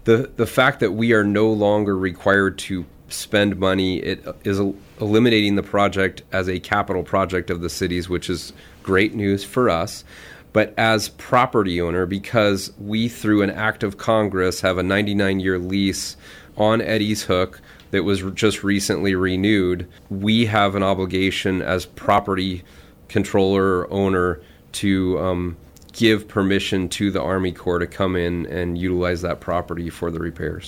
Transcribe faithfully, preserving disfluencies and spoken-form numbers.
the the fact that we are no longer required to spend money, it is eliminating the project as a capital project of the cities, which is great news for us. But as property owner, because we, through an act of Congress, have a ninety-nine year lease on Eddy's Hook that was just recently renewed, we have an obligation as property controller or owner to um, give permission to the Army Corps to come in and utilize that property for the repairs.